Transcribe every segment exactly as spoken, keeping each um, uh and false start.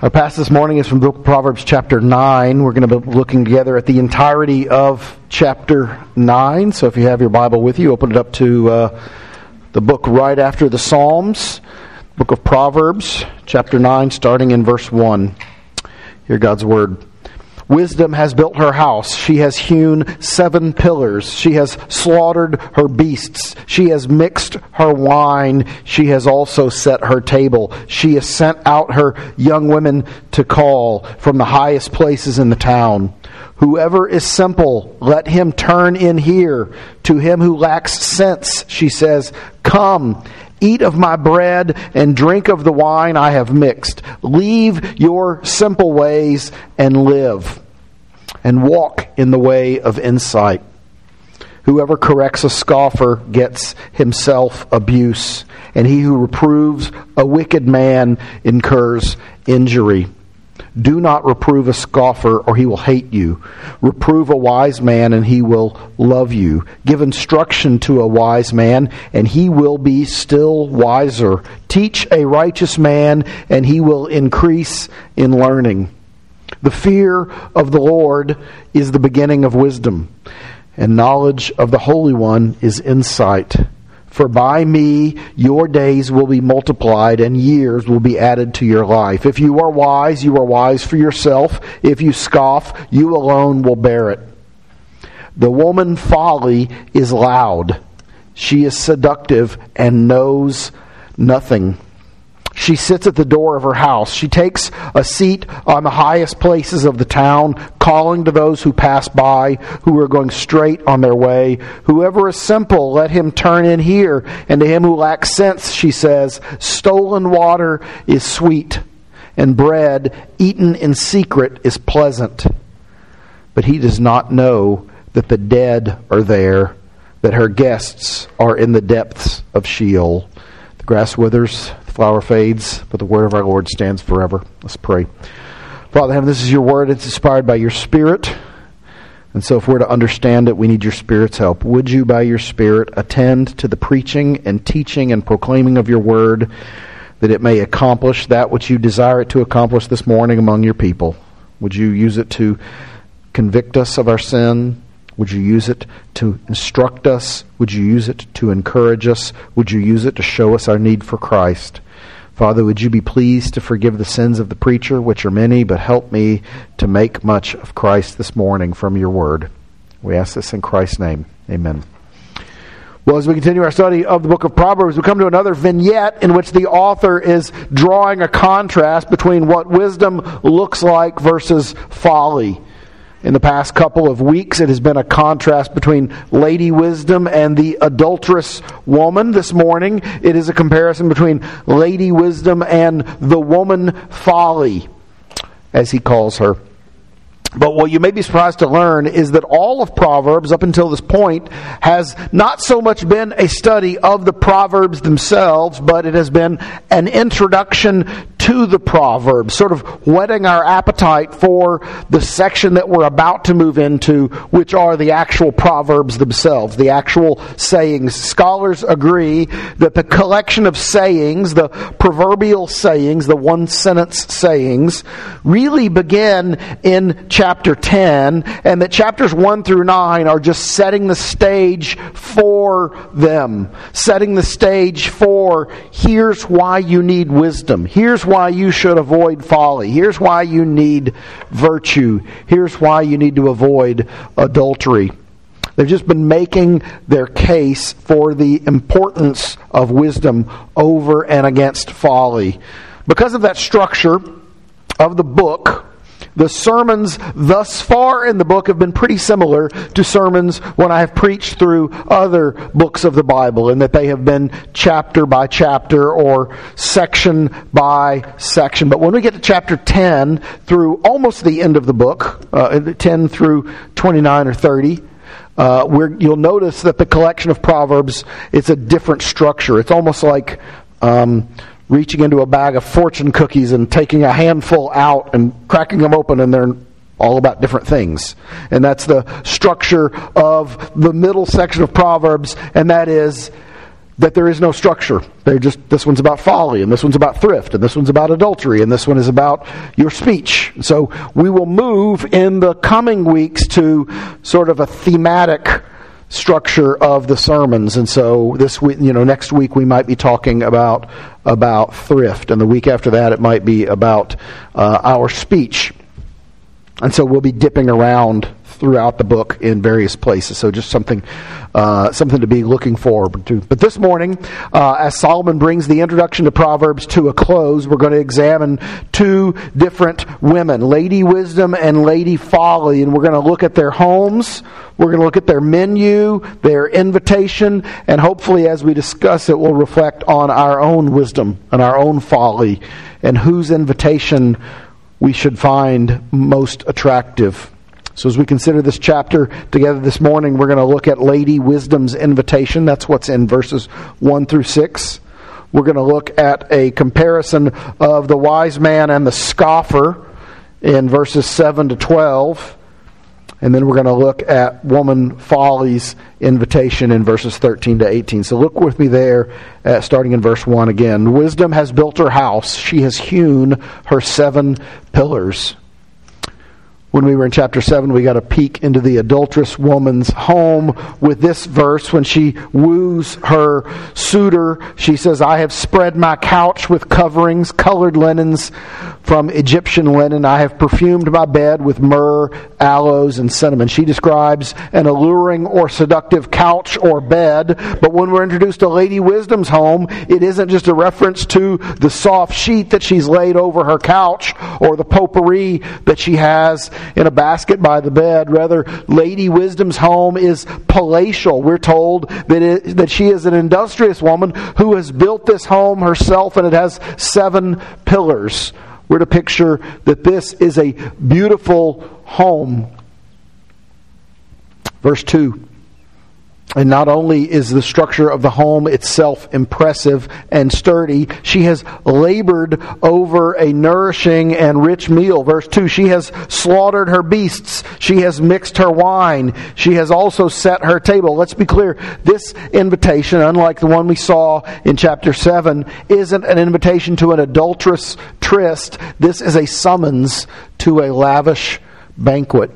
Our passage this morning is from the book of Proverbs chapter nine. We're going to be looking together at the entirety of chapter nine. So if you have your Bible with you, open it up to uh, the book right after the Psalms, book of Proverbs, chapter nine, starting in verse one. Hear God's word. Wisdom has built her house. She has hewn seven pillars. She has slaughtered her beasts. She has mixed her wine. She has also set her table. She has sent out her young women to call from the highest places in the town. Whoever is simple, let him turn in here. To him who lacks sense, she says, come, eat of my bread and drink of the wine I have mixed. Leave your simple ways and live, and walk in the way of insight. Whoever corrects a scoffer gets himself abuse, and he who reproves a wicked man incurs injury. Do not reprove a scoffer, or he will hate you. Reprove a wise man, and he will love you. Give instruction to a wise man, and he will be still wiser. Teach a righteous man, and he will increase in learning. The fear of the Lord is the beginning of wisdom, and knowledge of the Holy One is insight. For by me your days will be multiplied, and years will be added to your life. If you are wise, you are wise for yourself. If you scoff, you alone will bear it. The woman folly is loud. She is seductive and knows nothing. She sits at the door of her house. She takes a seat on the highest places of the town, calling to those who pass by, who are going straight on their way. Whoever is simple, let him turn in here. And to him who lacks sense, she says, stolen water is sweet, and bread eaten in secret is pleasant. But he does not know that the dead are there, that her guests are in the depths of Sheol. The grass withers, flower fades, but the word of our Lord stands forever. Let's pray. Father in heaven, this is your word. It's inspired by your Spirit. And so if we're to understand it, we need your Spirit's help. Would you, by your Spirit, attend to the preaching and teaching and proclaiming of your word, that it may accomplish that which you desire it to accomplish this morning among your people? Would you use it to convict us of our sin? Would you use it to instruct us? Would you use it to encourage us? Would you use it to show us our need for Christ? Father, would you be pleased to forgive the sins of the preacher, which are many, but help me to make much of Christ this morning from your word. We ask this in Christ's name. Amen. Well, as we continue our study of the book of Proverbs, we come to another vignette in which the author is drawing a contrast between what wisdom looks like versus folly. In the past couple of weeks, it has been a contrast between Lady Wisdom and the adulterous woman. This morning, it is a comparison between Lady Wisdom and the woman folly, as he calls her. But what you may be surprised to learn is that all of Proverbs, up until this point, has not so much been a study of the Proverbs themselves, but it has been an introduction to the Proverbs, sort of whetting our appetite for the section that we're about to move into, which are the actual Proverbs themselves, the actual sayings. Scholars agree that the collection of sayings, the proverbial sayings, the one-sentence sayings, really begin in chapter ten, and that chapters one through nine are just setting the stage for them. Setting the stage for, here's why you need wisdom. Here's why you should avoid folly. Here's why you need virtue. Here's why you need to avoid adultery. They've just been making their case for the importance of wisdom over and against folly. Because of that structure of the book, the sermons thus far in the book have been pretty similar to sermons when I have preached through other books of the Bible, in that they have been chapter by chapter or section by section. But when we get to chapter ten through almost the end of the book, uh, ten through twenty-nine or thirty, uh, where you'll notice that the collection of Proverbs, it's a different structure. It's almost like Um, reaching into a bag of fortune cookies and taking a handful out and cracking them open, and they're all about different things. And that's the structure of the middle section of Proverbs, and that is that there is no structure. They're just, this one's about folly, and this one's about thrift, and this one's about adultery, and this one is about your speech. So we will move in the coming weeks to sort of a thematic structure of the sermons. And so this week, you know, next week we might be talking about about thrift, and the week after that it might be about uh, our speech. And so we'll be dipping around throughout the book in various places. So just something uh, something to be looking forward to. But this morning, uh, as Solomon brings the introduction to Proverbs to a close, we're going to examine two different women, Lady Wisdom and Lady Folly. And we're going to look at their homes, we're going to look at their menu, their invitation, and hopefully as we discuss it, we'll reflect on our own wisdom and our own folly and whose invitation we should find most attractive. So as we consider this chapter together this morning, we're going to look at Lady Wisdom's invitation. That's what's in verses one through six. We're going to look at a comparison of the wise man and the scoffer in verses seven to twelve. And then we're going to look at woman Folly's invitation in verses thirteen to eighteen. So look with me there, uh, starting in verse one again. Wisdom has built her house. She has hewn her seven pillars. When we were in chapter seven, we got a peek into the adulterous woman's home with this verse. When she woos her suitor, she says, I have spread my couch with coverings, colored linens from Egyptian linen. I have perfumed my bed with myrrh, aloes, and cinnamon. She describes an alluring or seductive couch or bed. But when we're introduced to Lady Wisdom's home, it isn't just a reference to the soft sheet that she's laid over her couch or the potpourri that she has in a basket by the bed. Rather, Lady Wisdom's home is palatial. We're told that it, that she is an industrious woman who has built this home herself, and it has seven pillars. We're to picture that this is a beautiful home. Verse two. And not only is the structure of the home itself impressive and sturdy, she has labored over a nourishing and rich meal. Verse two, she has slaughtered her beasts. She has mixed her wine. She has also set her table. Let's be clear, this invitation, unlike the one we saw in chapter seven, isn't an invitation to an adulterous tryst. This is a summons to a lavish banquet.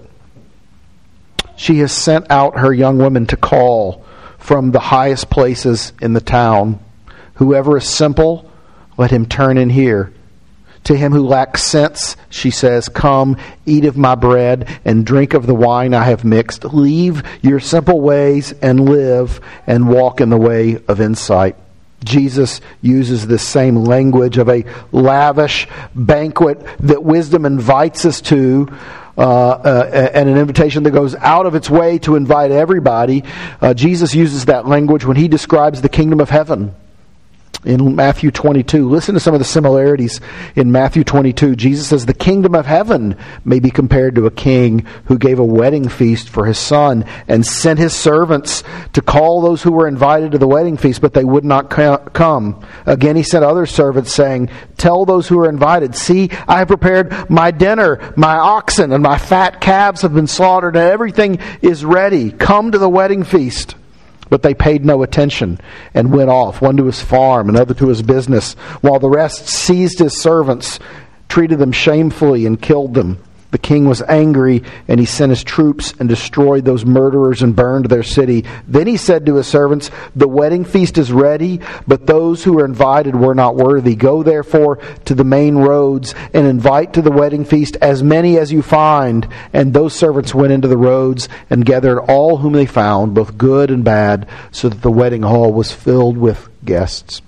She has sent out her young women to call from the highest places in the town. Whoever is simple, let him turn in here. To him who lacks sense, she says, come, eat of my bread and drink of the wine I have mixed. Leave your simple ways and live and walk in the way of insight. Jesus uses this same language of a lavish banquet that wisdom invites us to. Uh, uh, and an invitation that goes out of its way to invite everybody. Uh, Jesus uses that language when he describes the kingdom of heaven in Matthew twenty-two. Listen to some of the similarities in Matthew twenty-two. Jesus says, the kingdom of heaven may be compared to a king who gave a wedding feast for his son and sent his servants to call those who were invited to the wedding feast, but they would not come. Again, he sent other servants saying, tell those who are invited, see, I have prepared my dinner, my oxen and my fat calves have been slaughtered and everything is ready. Come to the wedding feast. But they paid no attention and went off, one to his farm, another to his business, while the rest seized his servants, treated them shamefully, and killed them. The king was angry, and he sent his troops and destroyed those murderers and burned their city. Then he said to his servants, the wedding feast is ready, but those who were invited were not worthy. Go therefore to the main roads and invite to the wedding feast as many as you find. And those servants went into the roads and gathered all whom they found, both good and bad, so that the wedding hall was filled with guests.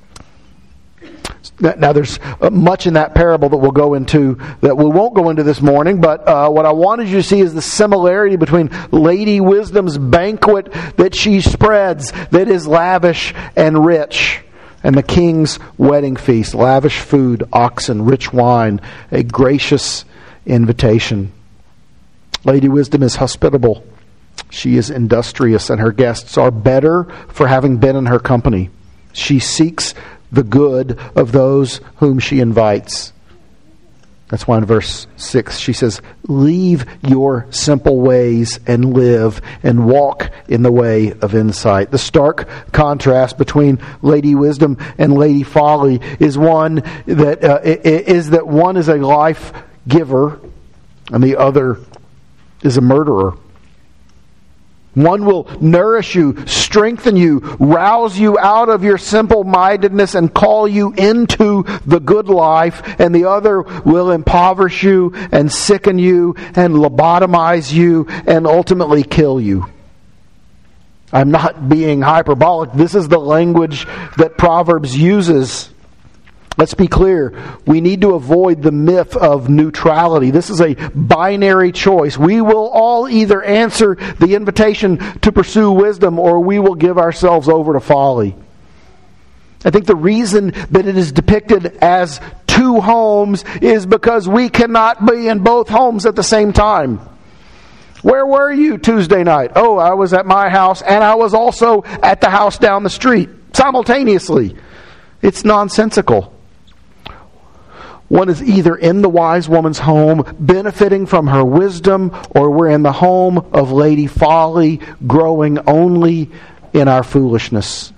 Now, there's much in that parable that we'll go into, that we won't go into this morning, but uh, what I wanted you to see is the similarity between Lady Wisdom's banquet that she spreads, that is lavish and rich, and the king's wedding feast, lavish food, oxen, rich wine, a gracious invitation. Lady Wisdom is hospitable. She is industrious, and her guests are better for having been in her company. She seeks the good of those whom she invites. That's why in verse six she says, leave your simple ways and live and walk in the way of insight. The stark contrast between Lady Wisdom and Lady Folly is one that uh, is that one is a life giver and the other is a murderer. One will nourish you, strengthen you, rouse you out of your simple-mindedness and call you into the good life, and the other will impoverish you and sicken you and lobotomize you and ultimately kill you. I'm not being hyperbolic. This is the language that Proverbs uses. Let's be clear. We need to avoid the myth of neutrality. This is a binary choice. We will all either answer the invitation to pursue wisdom or we will give ourselves over to folly. I think the reason that it is depicted as two homes is because we cannot be in both homes at the same time. Where were you Tuesday night? Oh, I was at my house and I was also at the house down the street simultaneously. It's nonsensical. One is either in the wise woman's home, benefiting from her wisdom, or we're in the home of Lady Folly, growing only in our foolishness.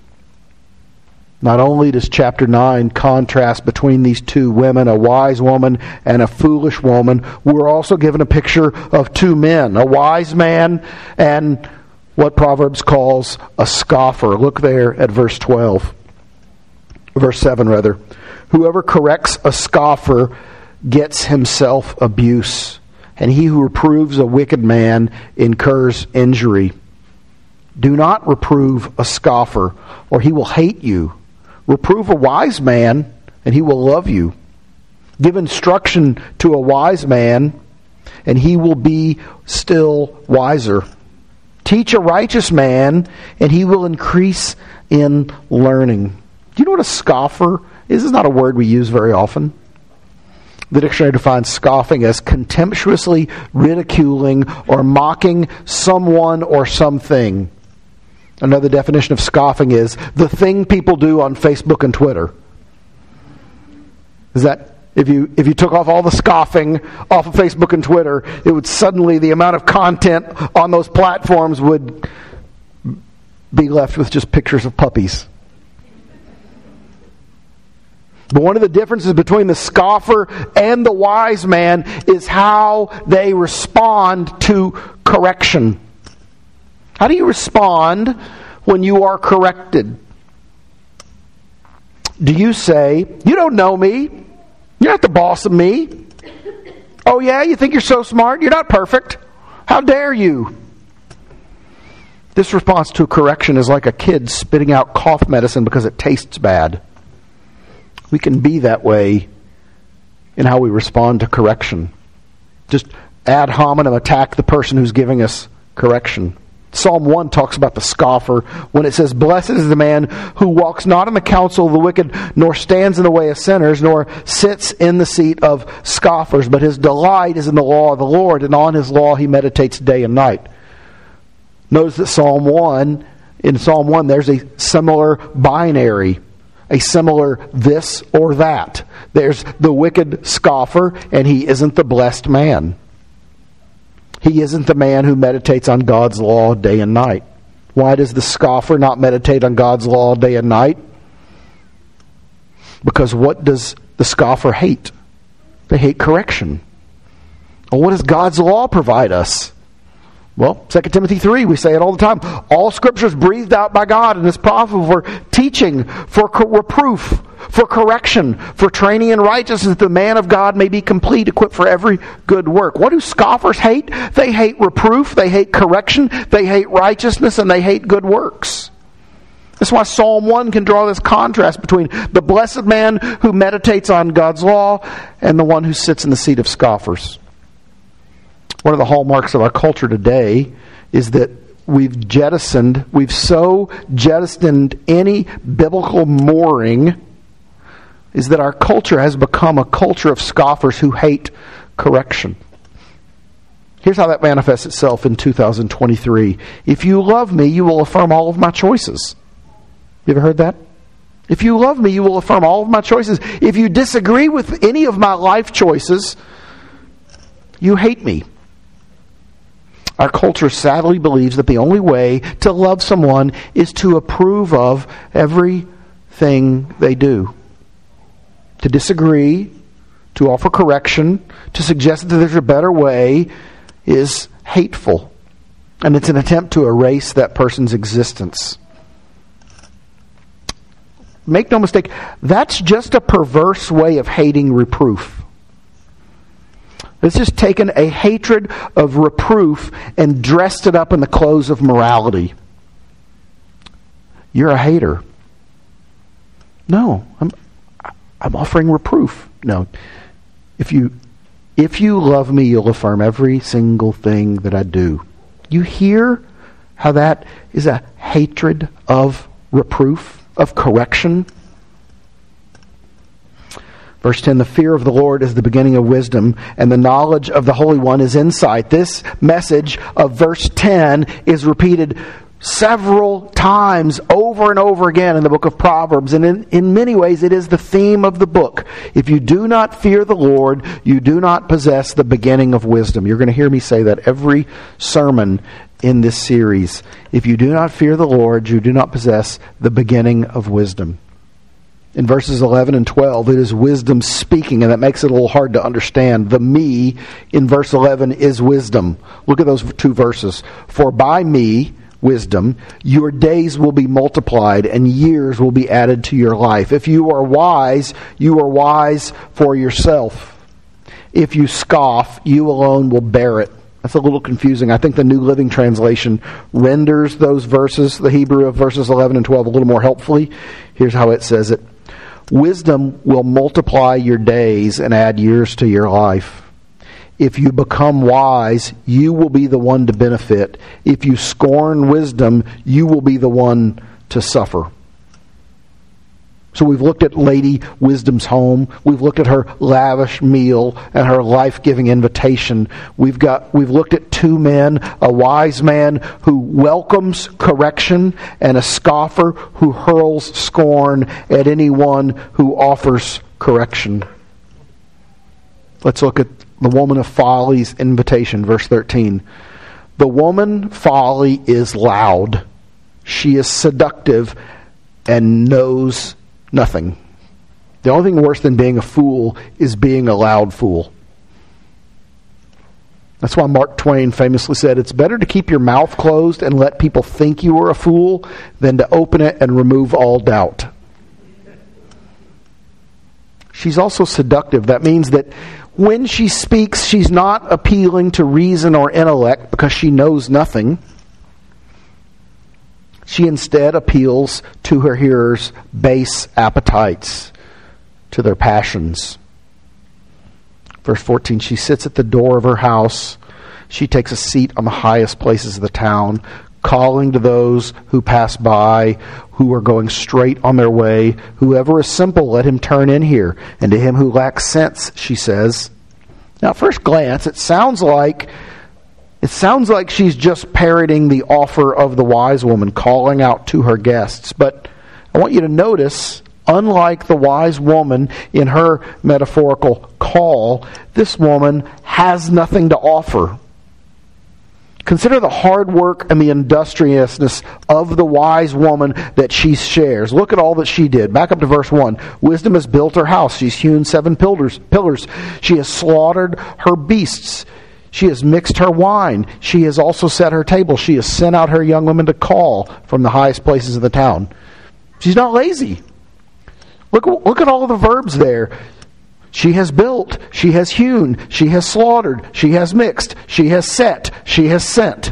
Not only does chapter nine contrast between these two women, a wise woman and a foolish woman, we're also given a picture of two men, a wise man and what Proverbs calls a scoffer. Look there at verse twelve. Verse seven, rather. Whoever corrects a scoffer gets himself abuse, and he who reproves a wicked man incurs injury. Do not reprove a scoffer, or he will hate you. Reprove a wise man, and he will love you. Give instruction to a wise man, and he will be still wiser. Teach a righteous man, and he will increase in learning. Do you know what a scoffer is? This is not a word we use very often. The dictionary defines scoffing as contemptuously ridiculing or mocking someone or something. Another definition of scoffing is the thing people do on Facebook and Twitter. Is that if you if you took off all the scoffing off of Facebook and Twitter, it would suddenly, the amount of content on those platforms would be left with just pictures of puppies. But one of the differences between the scoffer and the wise man is how they respond to correction. How do you respond when you are corrected? Do you say, you don't know me, you're not the boss of me? Oh yeah, you think you're so smart? You're not perfect. How dare you? This response to correction is like a kid spitting out cough medicine because it tastes bad. We can be that way in how we respond to correction. Just ad hominem attack the person who's giving us correction. Psalm one talks about the scoffer when it says, blessed is the man who walks not in the counsel of the wicked, nor stands in the way of sinners, nor sits in the seat of scoffers, but his delight is in the law of the Lord, and on his law he meditates day and night. Notice that Psalm one, in Psalm one, there's a similar binary. A similar this or that. There's the wicked scoffer, and he isn't the blessed man. He isn't the man who meditates on God's law day and night. Why does the scoffer not meditate on God's law day and night? Because what does the scoffer hate? They hate correction. Well, what does God's law provide us? Well, Second Timothy three, we say it all the time. All Scripture is breathed out by God and is profitable for teaching, for reproof, for correction, for training in righteousness, that the man of God may be complete, equipped for every good work. What do scoffers hate? They hate reproof, they hate correction, they hate righteousness, and they hate good works. That's why Psalm one can draw this contrast between the blessed man who meditates on God's law and the one who sits in the seat of scoffers. One of the hallmarks of our culture today is that we've jettisoned, we've so jettisoned any biblical mooring, is that our culture has become a culture of scoffers who hate correction. Here's how that manifests itself in two thousand twenty-three. If you love me, you will affirm all of my choices. You ever heard that? If you love me, you will affirm all of my choices. If you disagree with any of my life choices, you hate me. Our culture sadly believes that the only way to love someone is to approve of everything they do. To disagree, to offer correction, to suggest that there's a better way is hateful. And it's an attempt to erase that person's existence. Make no mistake, that's just a perverse way of hating reproof. It's just taken a hatred of reproof and dressed it up in the clothes of morality. You're a hater. No, I'm I'm offering reproof. No. If you if you love me, you'll affirm every single thing that I do. You hear how that is a hatred of reproof, of correction? Verse ten, the fear of the Lord is the beginning of wisdom, and the knowledge of the Holy One is insight. This message of verse ten is repeated several times over and over again in the book of Proverbs, and in, in many ways it is the theme of the book. If you do not fear the Lord, you do not possess the beginning of wisdom. You're going to hear me say that every sermon in this series. If you do not fear the Lord, you do not possess the beginning of wisdom. In verses eleven and twelve, it is wisdom speaking, and that makes it a little hard to understand. The me in verse eleven is wisdom. Look at those two verses. For by me, wisdom, your days will be multiplied and years will be added to your life. If you are wise, you are wise for yourself. If you scoff, you alone will bear it. That's a little confusing. I think the New Living Translation renders those verses, the Hebrew of verses eleven and twelve, a little more helpfully. Here's how it says it. Wisdom will multiply your days and add years to your life. If you become wise, you will be the one to benefit. If you scorn wisdom, you will be the one to suffer. So we've looked at Lady Wisdom's home. We've looked at her lavish meal and her life-giving invitation. We've got we've looked at two men, a wise man who welcomes correction and a scoffer who hurls scorn at anyone who offers correction. Let's look at the woman of folly's invitation, verse thirteen. The woman folly is loud. She is seductive and knows nothing. The only thing worse than being a fool is being a loud fool. That's why Mark Twain famously said, it's better to keep your mouth closed and let people think you are a fool than to open it and remove all doubt. She's also seductive. That means that when she speaks, she's not appealing to reason or intellect because she knows nothing. She instead appeals to her hearers' base appetites, to their passions. Verse fourteen, she sits at the door of her house. She takes a seat on the highest places of the town, calling to those who pass by, who are going straight on their way. Whoever is simple, let him turn in here. And to him who lacks sense, she says. Now, at first glance, it sounds like It sounds like she's just parroting the offer of the wise woman, calling out to her guests. But I want you to notice, unlike the wise woman in her metaphorical call, this woman has nothing to offer. Consider the hard work and the industriousness of the wise woman that she shares. Look at all that she did. Back up to verse one. Wisdom has built her house. She's hewn seven pillars. pillars. She has slaughtered her beasts. She has mixed her wine. She has also set her table. She has sent out her young women to call from the highest places of the town. She's not lazy. Look, look at all the verbs there. She has built. She has hewn. She has slaughtered. She has mixed. She has set. She has sent.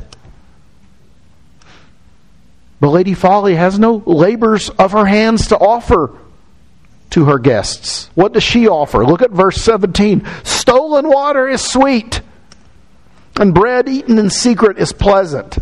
But Lady Folly has no labors of her hands to offer to her guests. What does she offer? Look at verse seventeen. Stolen water is sweet, and bread eaten in secret is pleasant.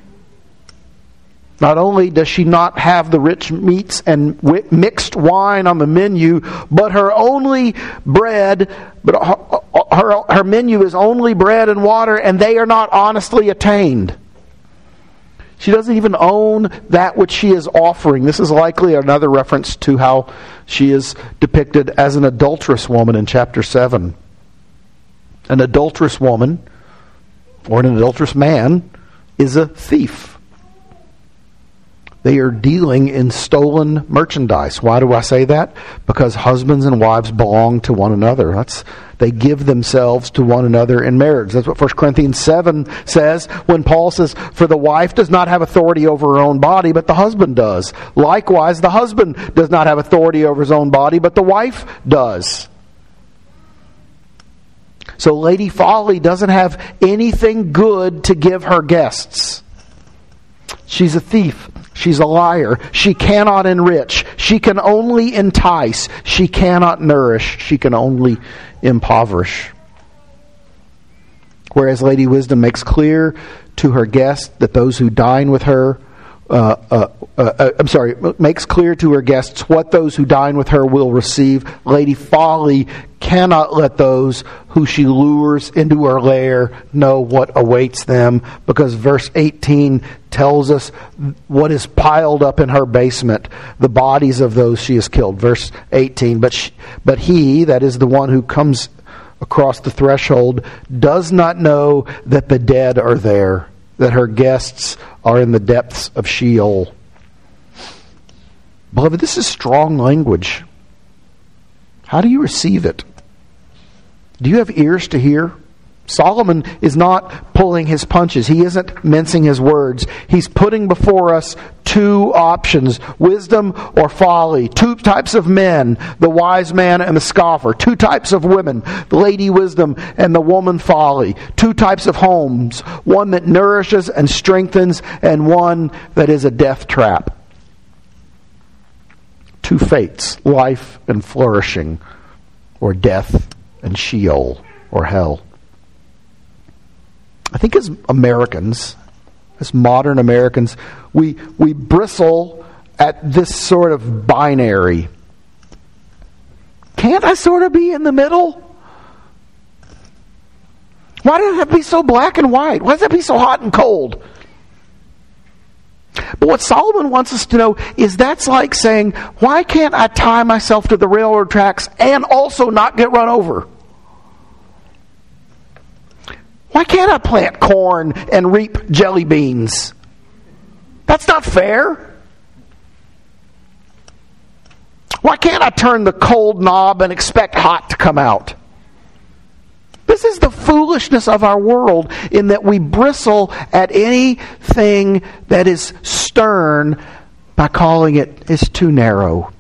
Not only does she not have the rich meats and wi- mixed wine on the menu, but her only bread, but her, her, her menu is only bread and water, and they are not honestly attained. She doesn't even own that which she is offering. This is likely another reference to how she is depicted as an adulterous woman in chapter seven. An adulterous woman, or an adulterous man, is a thief. They are dealing in stolen merchandise. Why do I say that? Because husbands and wives belong to one another. That's they give themselves to one another in marriage. That's what First Corinthians seven says when Paul says, "For the wife does not have authority over her own body, but the husband does. Likewise, the husband does not have authority over his own body, but the wife does." So Lady Folly doesn't have anything good to give her guests. She's a thief. She's a liar. She cannot enrich. She can only entice. She cannot nourish. She can only impoverish. Whereas Lady Wisdom makes clear to her guests that those who dine with her, uh, uh, uh, uh, I'm sorry, makes clear to her guests what those who dine with her will receive. Lady Folly cannot let those who she lures into her lair know what awaits them, because verse eighteen tells us what is piled up in her basement, the bodies of those she has killed. Verse eighteen, but she, but he, that is the one who comes across the threshold, does not know that the dead are there, that her guests are in the depths of Sheol. Beloved, this is strong language. How do you receive it? Do you have ears to hear? Solomon is not pulling his punches. He isn't mincing his words. He's putting before us two options, wisdom or folly. Two types of men, the wise man and the scoffer. Two types of women, the lady wisdom and the woman folly. Two types of homes, one that nourishes and strengthens and one that is a death trap. Two fates, life and flourishing, or death and Sheol, or hell. I think as Americans, as modern Americans, we we bristle at this sort of binary. Can't I sort of be in the middle? Why does it have to be so black and white? Why does it have to be so hot and cold? But what Solomon wants us to know is that's like saying, why can't I tie myself to the railroad tracks and also not get run over? Why can't I plant corn and reap jelly beans? That's not fair. Why can't I turn the cold knob and expect hot to come out? This is the foolishness of our world, in that we bristle at anything that is stern by calling it is too narrow.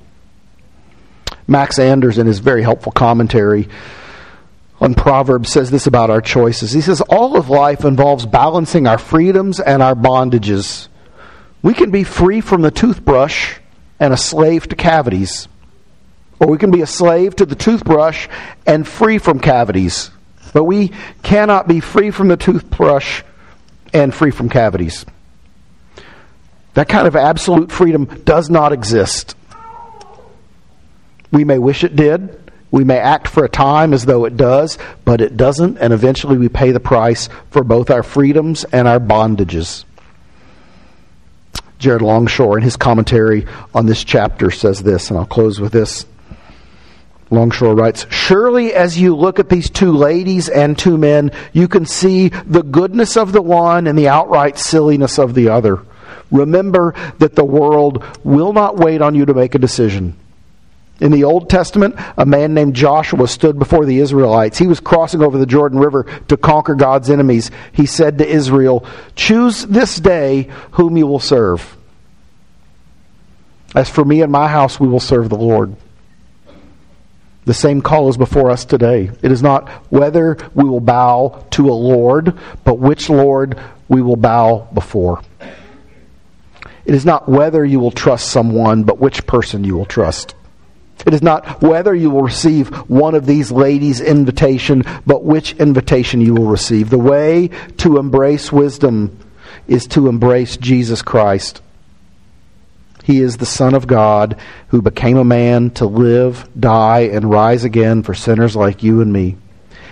Max Anders, in his very helpful commentary on Proverbs, says this about our choices. He says, all of life involves balancing our freedoms and our bondages. We can be free from the toothbrush and a slave to cavities. Or we can be a slave to the toothbrush and free from cavities. But we cannot be free from the toothbrush and free from cavities. That kind of absolute freedom does not exist. We may wish it did. We may act for a time as though it does, but it doesn't, and eventually we pay the price for both our freedoms and our bondages. Jared Longshore, in his commentary on this chapter, says this, and I'll close with this. Longshore writes, surely as you look at these two ladies and two men, you can see the goodness of the one and the outright silliness of the other. Remember that the world will not wait on you to make a decision. In the Old Testament, a man named Joshua stood before the Israelites. He was crossing over the Jordan River to conquer God's enemies. He said to Israel, choose this day whom you will serve. As for me and my house, we will serve the Lord. The same call is before us today. It is not whether we will bow to a Lord, but which Lord we will bow before. It is not whether you will trust someone, but which person you will trust. It is not whether you will receive one of these ladies' invitation, but which invitation you will receive. The way to embrace wisdom is to embrace Jesus Christ. He is the Son of God who became a man to live, die, and rise again for sinners like you and me.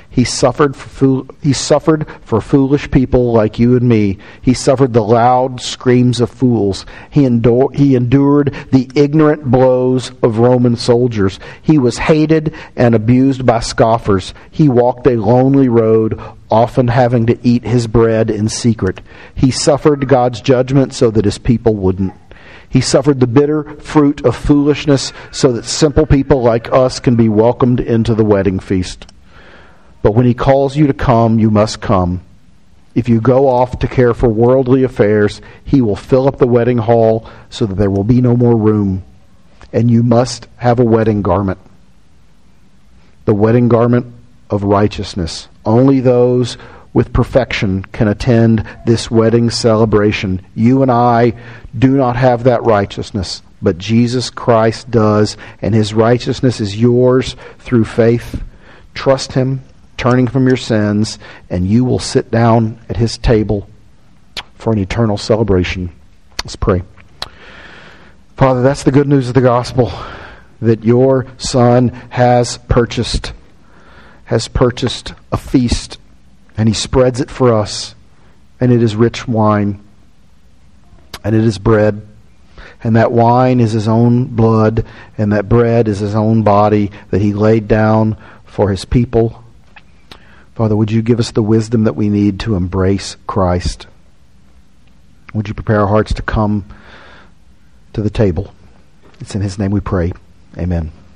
He suffered for fool- he suffered for foolish people like you and me. He suffered the loud screams of fools. He, endure- he endured the ignorant blows of Roman soldiers. He was hated and abused by scoffers. He walked a lonely road, often having to eat his bread in secret. He suffered God's judgment so that his people wouldn't. He suffered the bitter fruit of foolishness so that simple people like us can be welcomed into the wedding feast. But when he calls you to come, you must come. If you go off to care for worldly affairs, he will fill up the wedding hall so that there will be no more room. And you must have a wedding garment. The wedding garment of righteousness. Only those with perfection can attend this wedding celebration. You and I do not have that righteousness, but Jesus Christ does, and his righteousness is yours through faith. Trust him, turning from your sins, and you will sit down at his table for an eternal celebration. Let's pray. Father, that's the good news of the gospel, that your Son has purchased, has purchased a feast, and he spreads it for us, and it is rich wine, and it is bread, and that wine is his own blood, and that bread is his own body that he laid down for his people. Father, would you give us the wisdom that we need to embrace Christ? Would you prepare our hearts to come to the table? It's in his name we pray. Amen.